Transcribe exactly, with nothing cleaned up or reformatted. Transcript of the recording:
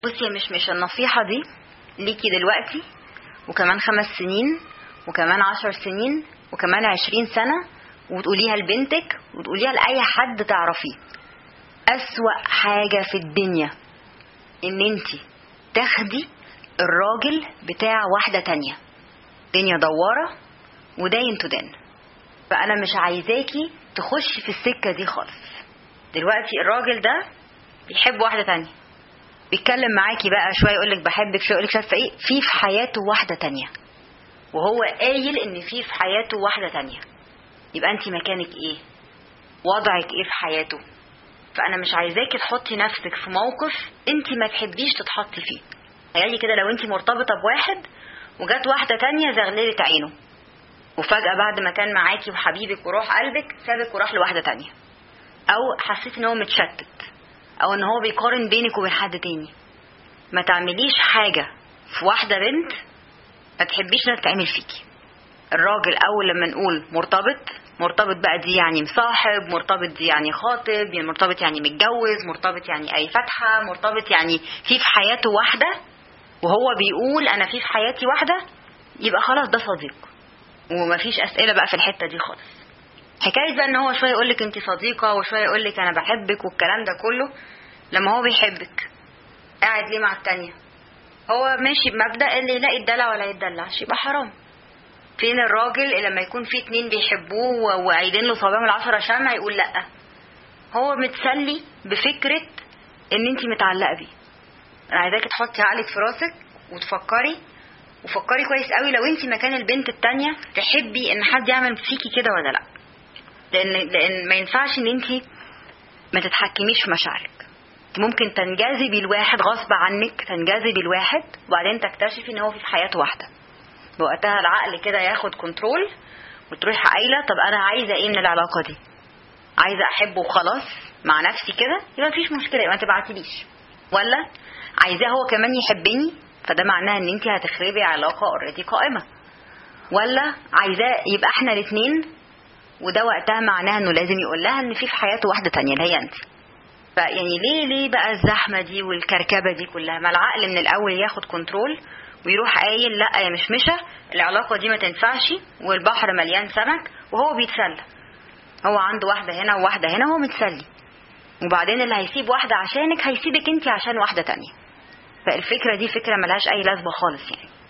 بصي يا مشمش، النصيحة دي ليكي دلوقتي وكمان خمس سنين وكمان عشر سنين وكمان عشرين سنة، وتقوليها لبنتك وتقوليها لأي حد تعرفيه. أسوأ حاجة في الدنيا ان انتي تاخدي الراجل بتاع واحدة تانية. دنيا دوارة وداين تدان، فأنا مش عايزاكي تخشي في السكة دي خالص. دلوقتي الراجل ده بيحب واحدة تانية، بيتكلم معاكي بقى شويه يقولك بحبك، شويه يقولك شايفه ايه، في في حياته واحده تانية، وهو قايل ان في في حياته واحده تانية. يبقى انت مكانك ايه؟ وضعك ايه في حياته؟ فانا مش عايزاكي تحطي نفسك في موقف انت ما تحبيش تتحطي فيه. تخيلي كده لو انت مرتبطه بواحد وجات واحده تانية زغللت عينه، وفجاه بعد ما كان معاكي وحبيبك وروح قلبك سابك وراح لواحده تانية، او حسيت ان هو متشتت، او ان هو بيقارن بينك وبين حد تاني. ما تعمليش حاجة في واحدة بنت ما تحبيش انها تتعمل فيكي. الراجل اول لما نقول مرتبط، مرتبط بقى دي يعني مصاحب، مرتبط دي يعني خاطب، يعني مرتبط يعني متجوز، مرتبط يعني اي فتحة، مرتبط يعني في في حياته واحدة، وهو بيقول انا في في حياتي واحدة، يبقى خلاص ده صديق ومفيش اسئلة بقى في الحتة دي خالص. حكاية بقى ان هو شوية يقولك انت صديقة وشوية يقولك انا بحبك والكلام ده كله، لما هو بيحبك قاعد ليه مع التانية؟ هو ماشي بمبدأ اللي يلاقي الدلع ولا يتدلعش، يبقى حرام. فين الراجل اللي لما يكون في اتنين بيحبوه وعايدين له صباهم العشرة شمع يقول لأ؟ هو متسلي بفكرة ان انتي متعلقة بيه. انا عايزاكي تحطي عقلك في راسك وتفكري، وفكري كويس قوي لو انتي مكان البنت التانية تحبي ان حد يعمل فيكي كده ولا لا. لان, لأن ما ينفعش ان انتي ما تتحكميش في مشاعرك. ممكن تنجذبي الواحد غصب عنك، تنجذبي الواحد وبعدين تكتشفي ان هو في حياته واحده. وقتها العقل كده ياخد كنترول وتروحي قايله طب انا عايزه ايه من العلاقه دي؟ عايزه احبه وخلاص مع نفسي كده، يبقى مفيش مشكله، يبقى ما تبعتيليش. ولا عايزاه هو كمان يحبني، فده معناه ان انت هتخربي علاقه اوريدي قائمه. ولا عايزاه يبقى احنا الاثنين، وده وقتها معناه انه لازم يقول لها ان في في حياته واحده تانية اللي هي انت. فيعني ليه ليه بقى الزحمه دي والكركبه دي كلها؟ ما العقل من الاول ياخد كنترول ويروح قايل لا يا مشمشه العلاقه دي ما تنفعش، والبحر مليان سمك، وهو بيتسلى. هو عنده واحده هنا وواحده هنا وهو متسلي، وبعدين اللي هيسيب واحده عشانك هيسيبك انت عشان واحده تانية. فالفكره دي فكره ملهاش اي لازمه خالص يعني.